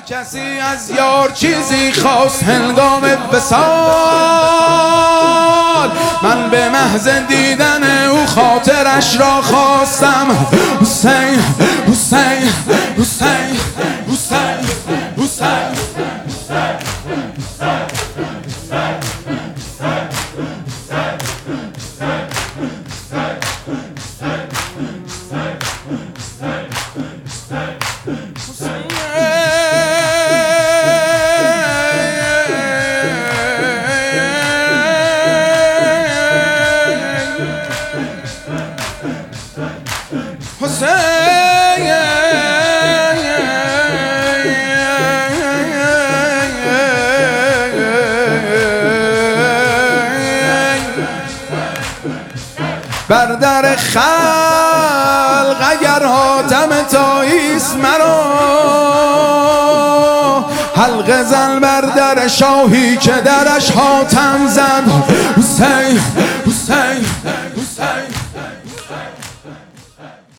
کسی از یار چیزی خواست هنگام وصال، من به محض دیدن او خاطرش را خواستم. حسین حسین حسین حسین حسین بر در خلق اگر حاتم تاییست مرا، حلقه زن بر در شاهی که درش حاتم زد. حسین حسین حسین